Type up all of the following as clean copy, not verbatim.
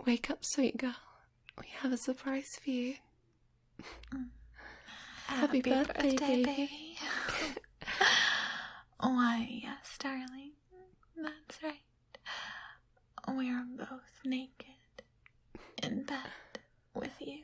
Wake up, sweet girl. We have a surprise for you. Happy birthday, baby. Why, yes, darling. That's right. We are both naked in bed with you.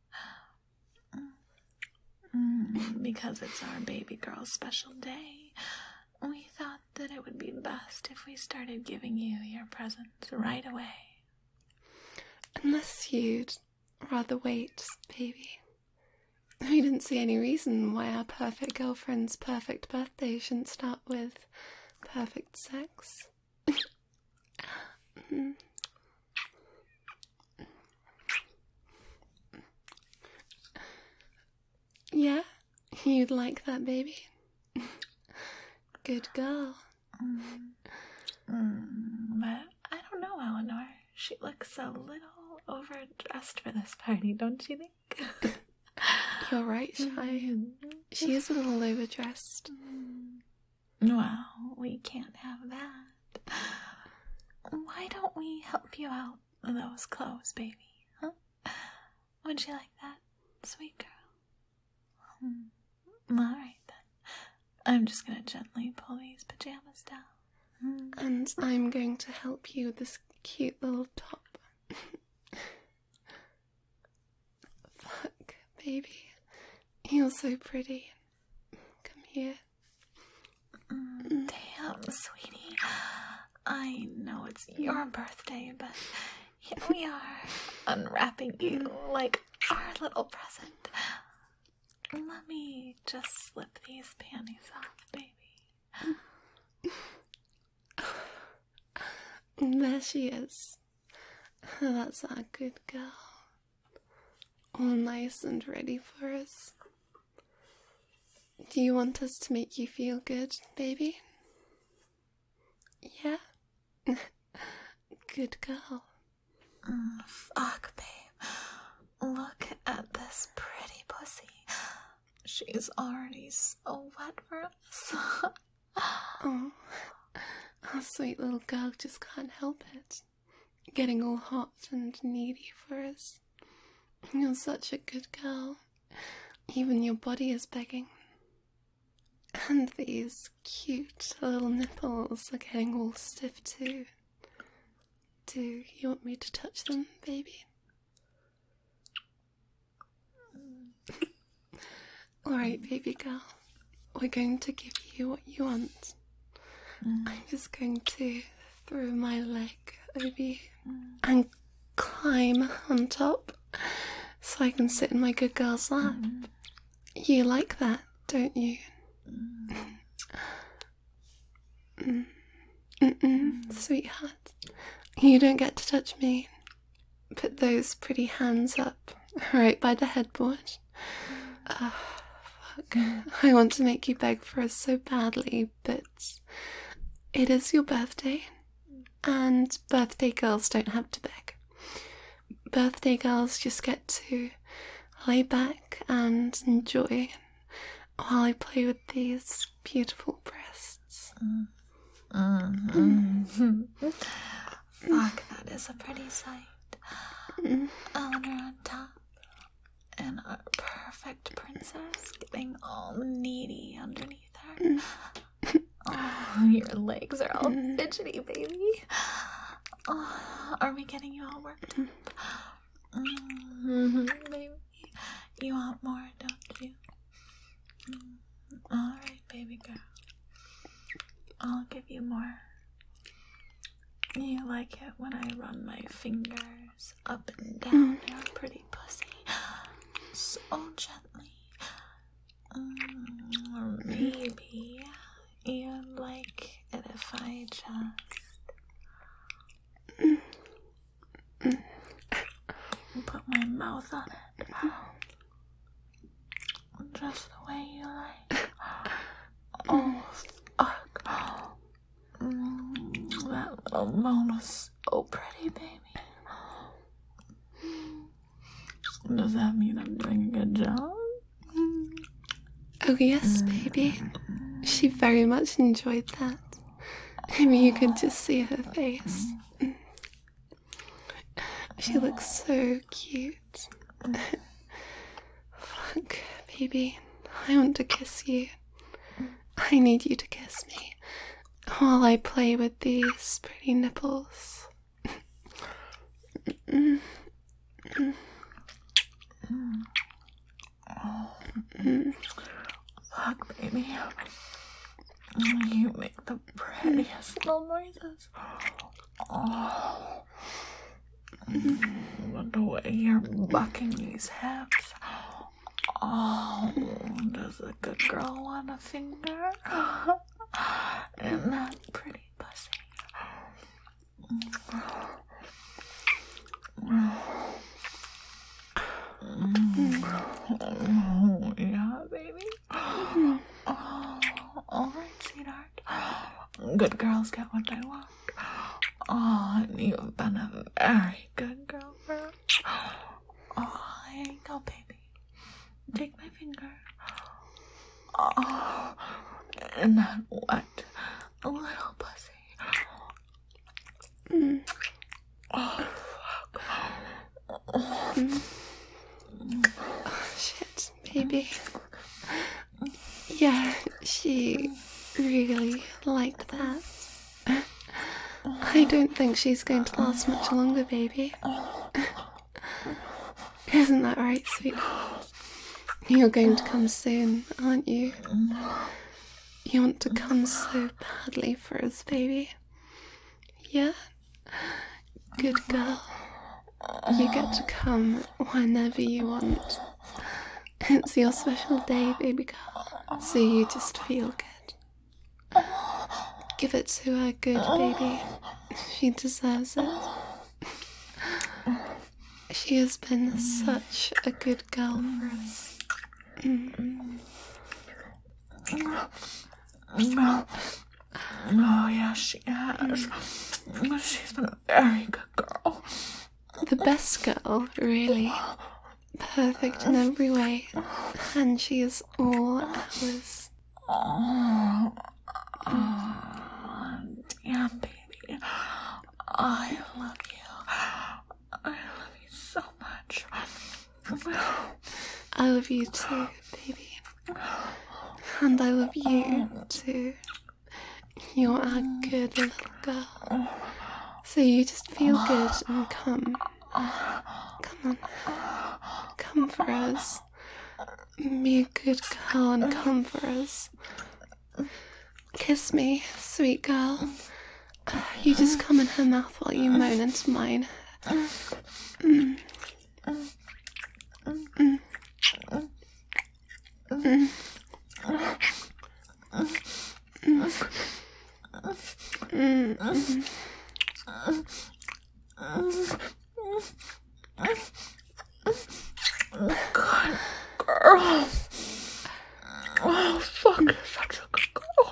Because it's our baby girl's special day, we thought that it would be best if we started giving you your presents right away. Unless you'd rather wait, baby. We didn't see any reason why our perfect girlfriend's perfect birthday shouldn't start with perfect sex. Yeah, you'd like that, baby? Good girl. But I don't know, Eleanor. She looks a little overdressed for this party, don't you think? You're right, Shy. She is a little overdressed. Well, we can't have that. Why don't we help you out with those clothes, baby? Huh? Would you like that, sweet girl? Alright then. I'm just gonna gently pull these pajamas down. And I'm going to help you with this cute little top. Fuck, baby. You're so pretty. Come here. Damn, sweetie. I know it's your birthday, but here we are, unwrapping you like our little present. Let me just slip these panties off, baby. There she is. That's our good girl. All nice and ready for us. Do you want us to make you feel good, baby? Yeah? Good girl. Fuck, babe. Look at this pretty pussy. She's already so wet for us. Oh, our sweet little girl just can't help it. Getting all hot and needy for us. You're such a good girl. Even your body is begging. And these cute little nipples are getting all stiff too. Do you want me to touch them, baby? Alright, baby girl. We're going to give you what you want. I'm just going to throw my leg over you and climb on top so I can sit in my good girl's lap. You like that, don't you? Sweetheart, you don't get to touch me. Put those pretty hands up right by the headboard. Fuck. I want to make you beg for us so badly, but it is your birthday, and birthday girls don't have to beg. Birthday girls just get to lay back and enjoy while I play with these beautiful breasts. Fuck, that is a pretty sight. Eleanor on top, and our perfect princess getting all needy underneath her. Oh, your legs are all fidgety, baby. Oh, are we getting you all worked up? Baby, you want more, don't you? Alright, baby girl. I'll give you more. You like it when I run my fingers up and down your pretty pussy so gently. Or maybe you'd like it if I just put my mouth on it. Just the way you like. Oh, fuck. That little moan was so pretty, baby. Does that mean I'm doing a good job? Oh yes, baby. She very much enjoyed that. Maybe you could just see her face. She looks so cute. Look, baby, I want to kiss you. I need you to kiss me while I play with these pretty nipples. Fuck, baby. You make the prettiest little noises. Oh. But the way you're bucking these hips. Oh, does a good girl want a finger? And that pretty pussy. Oh, yeah, baby. Oh, all right, sweetheart. Good girls get what they want. Oh, and you've been a very good girl for us. Oh, here you go, baby. Take my finger. Oh, and that wet little pussy. Oh, fuck. Oh, shit, baby. Yeah, she really liked that. I don't think she's going to last much longer, baby. Isn't that right, sweetheart? You're going to come soon, aren't you? You want to come so badly for us, baby. Yeah? Good girl. You get to come whenever you want. It's your special day, baby girl, so you just feel good. Give it to her good, baby. She deserves it. She has been such a good girl for us. Oh, yeah, she has. She's been a very good girl. The best girl, really. Perfect in every way. And she is all ours. Damn, baby. I love you. I love you so much. I love you too, baby. And I love you too. You're a good little girl. So you just feel good and come. Come on. Come for us. Be a good girl and come for us. Kiss me, sweet girl. You just come in her mouth while you moan into mine. God, girl. Oh, fuck, you're such a good girl.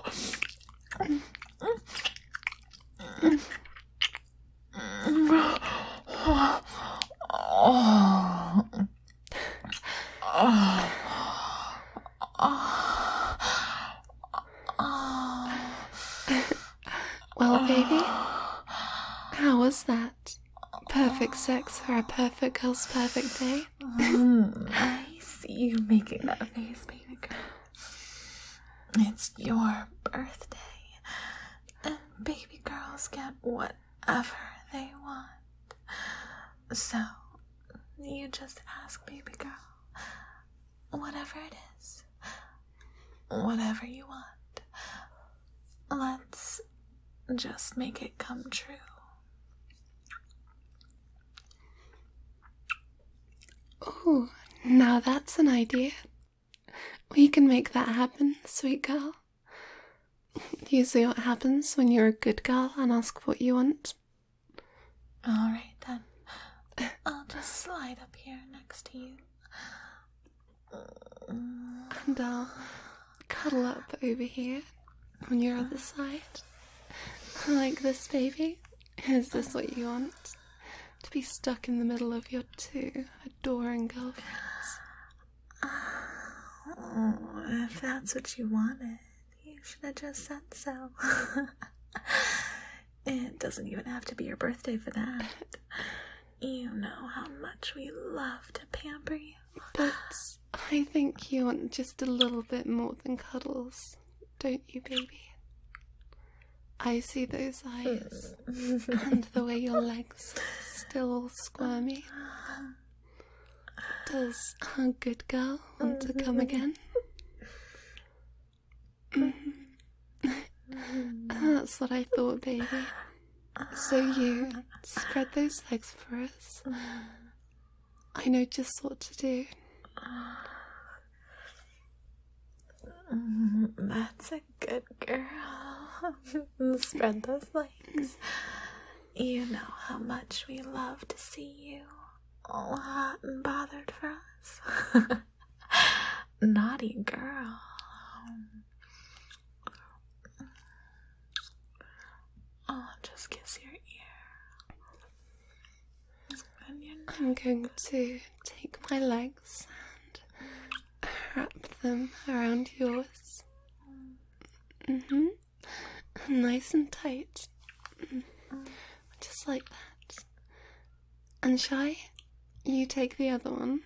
Well, baby, how was that? Perfect sex for a perfect girl's perfect day? I see you making that face, baby girl. It's your birthday, and baby girls get whatever they want. So, you just ask baby girl whatever it is, whatever you want. Let's just make it come true. Oh, now that's an idea. We can make that happen, sweet girl. Do you see what happens when you're a good girl and ask what you want? Alright then. I'll just slide up here next to you. And I'll cuddle up over here on your other side. Like this, baby. Is this what you want? To be stuck in the middle of your two adoring girlfriends? Oh, if that's what you wanted, you should have just said so. It doesn't even have to be your birthday for that. You know how much we love to pamper you. But I think you want just a little bit more than cuddles, don't you, baby? I see those eyes and the way your legs are still all squirmy. Does a good girl want to come again? That's what I thought, baby. So you spread those legs for us. I know just what to do. That's a good girl. Spread those legs. You know how much we love to see you all hot and bothered for us. Naughty girl. Oh, just kiss your ear. I'm going to take my legs and wrap them around yours. Nice and tight. Just like that. And Shy, you take the other one.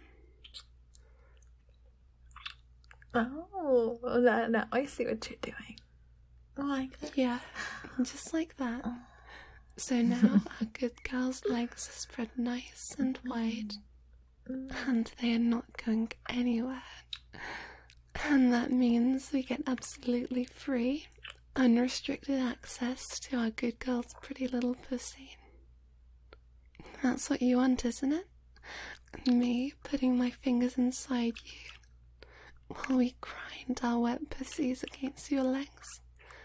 Oh, now I see what you're doing. Like this? Yeah, just like that. So now our good girl's legs are spread nice and wide, and they are not going anywhere. And that means we get absolutely free, unrestricted access to our good girl's pretty little pussy. That's what you want, isn't it? Me putting my fingers inside you while we grind our wet pussies against your legs.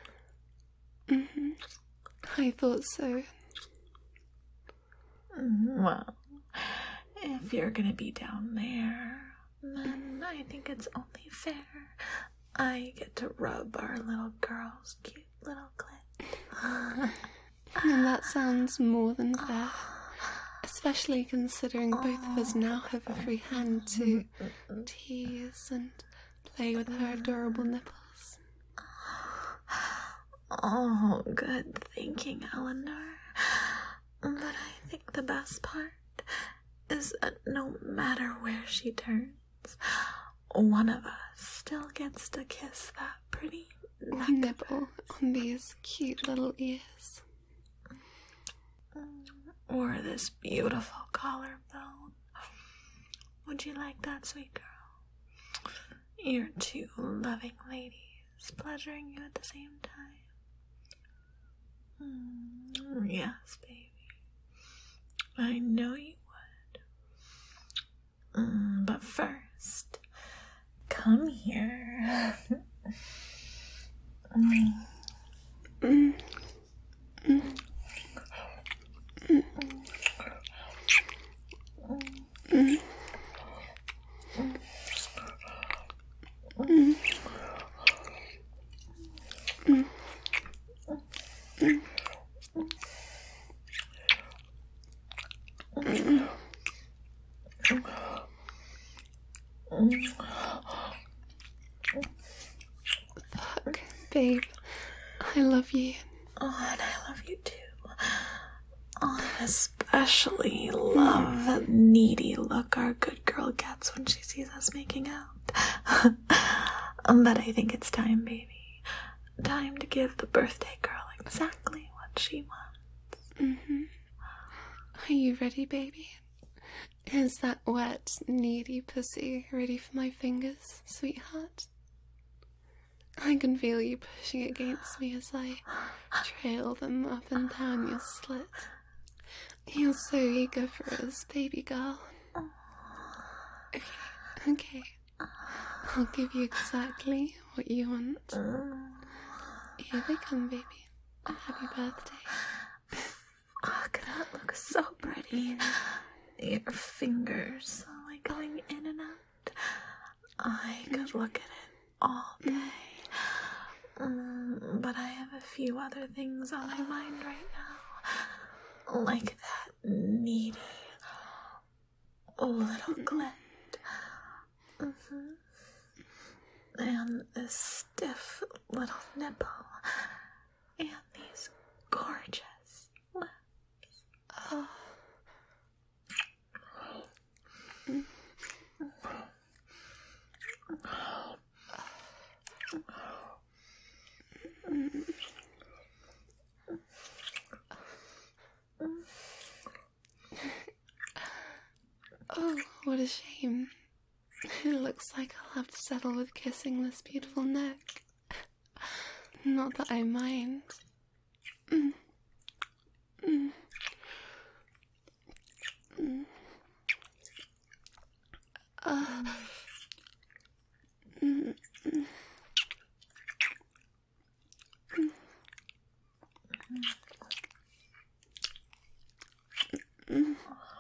I thought so. Well, if you're gonna be down there, then I think it's only fair I get to rub our little girl's cute little clit. And that sounds more than fair. Especially considering both of us now have a free hand to tease and play with her adorable nipples. Oh, good thinking, Eleanor. But I think the best part is that no matter where she turns, one of us still gets to kiss that pretty nipple on these cute little ears. Or this beautiful collarbone. Would you like that, sweet girl? You're two loving ladies, pleasuring you at the same time. Yes, baby. I know you would. But first, come here. Fuck, babe. I love you. Oh, and I love you too. Oh, and especially love that needy look our good girl gets when she sees us making out. But I think it's time, baby. Time to give the birthday girl exactly what she wants. Are you ready, baby? Is that wet, needy pussy ready for my fingers, sweetheart? I can feel you pushing against me as I trail them up and down your slit. You're so eager for us, baby girl. Okay. I'll give you exactly what you want. Here they come, baby. Happy birthday. Oh, that looks so pretty. Your fingers like going in and out. I could look at it all day. But I have a few other things on my mind right now. Like that needy little clit. And this stiff little nipple. And these gorgeous lips. Oh, what a shame. It looks like I'll have to settle with kissing this beautiful neck. Not that I mind. Mm. Mm. Mm. Mm. Mm. Mm.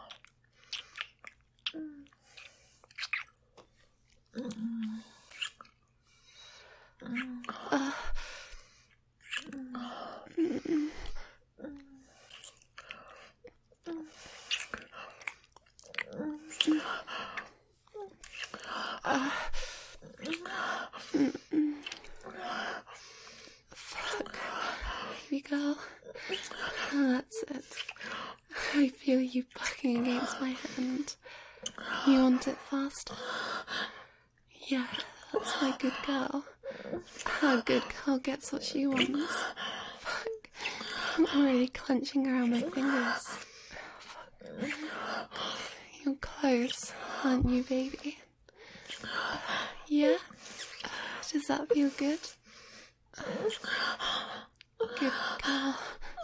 Fuck, baby girl. That's it. I feel you bucking against my hand. You want it faster? Yeah, that's my good girl. A good girl gets what she wants. Fuck. I'm already clenching around my fingers. Fuck. You're close, aren't you, baby? Yeah? Does that feel good? Good girl.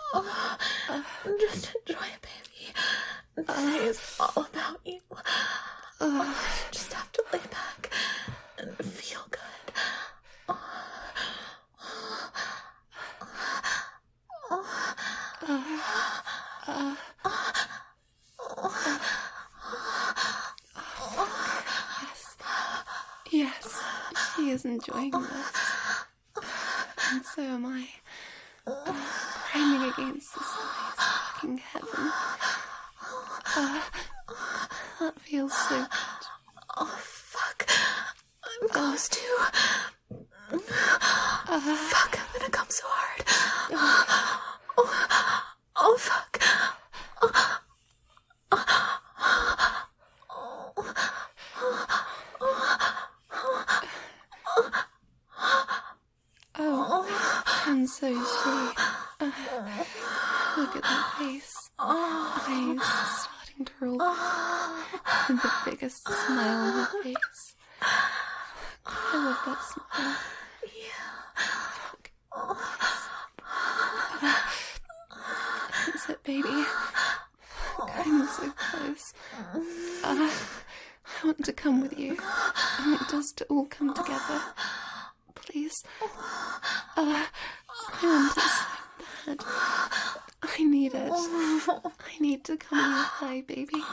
Just enjoy it, baby. Today is all about you. You just have to lay back and feel good. Yes, she is enjoying this. And so am I. Grinding against this nice fucking heaven. That feels so good. Oh, fuck. I'm close too. Fuck, I'm gonna come so hard. Oh, fuck. Oh, and so she. Look at that face. Eyes starting to roll back. And the biggest smile on her face. I love that smile. That's it, baby. I'm so close. I want to come with you. I want us to all come together. Please. I want it so bad. I need it. I need to come on your thigh, baby.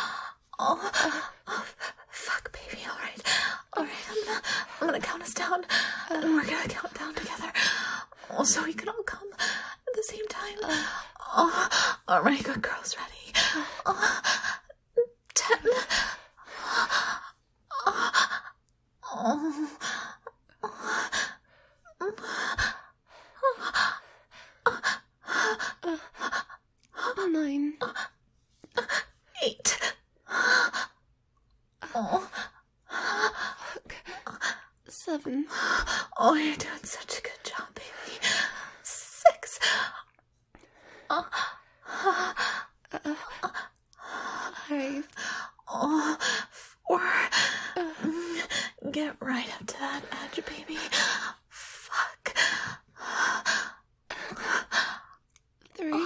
Fuck, baby, alright, I'm gonna count us down, and we're gonna count down together, so we can all come at the same time. Alright, good girls, ready? 10. 9. 8. Fuck. 7. Oh, you're doing such a good job, baby. 6. 5. 4. Get right up to that edge, baby. Fuck. 3.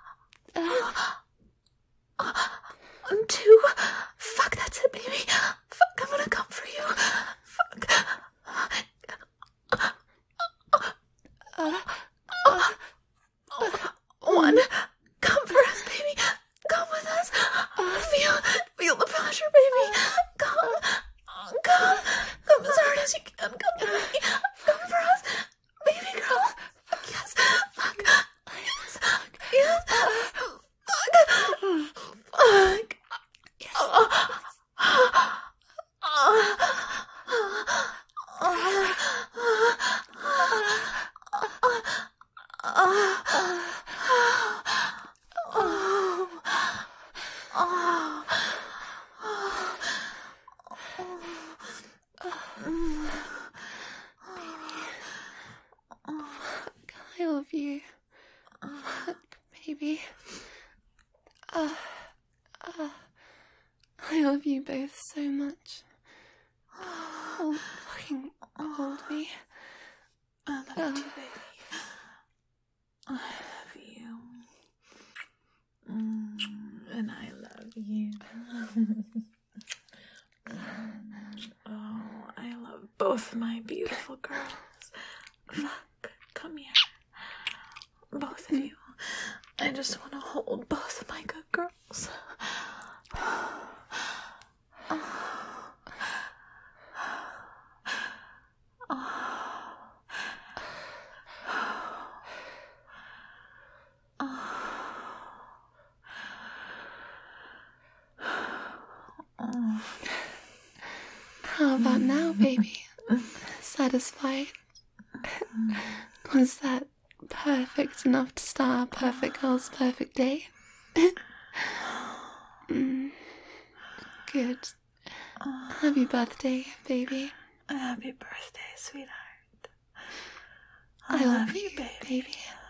2. Fuck, that's it, baby. Fuck, I'm gonna come for you. Fuck. 1. Come for us, baby. Come with us. Feel the pressure, baby. Come as hard as you can. Come for me. Come for us, baby girl. Fuck yes. Fuck. Yes. Yes. Fuck. Fuck. love you both so much. Hold me. I love you, baby. I love you. And I love you. Oh, I love both my beautiful girls. Fuck, come here. Both of you. I just want to hold both of my good girls. How about now, baby? Satisfied? Was that perfect enough to star a perfect girl's perfect day? Good. Happy birthday, baby. Happy birthday, sweetheart. I love you, baby.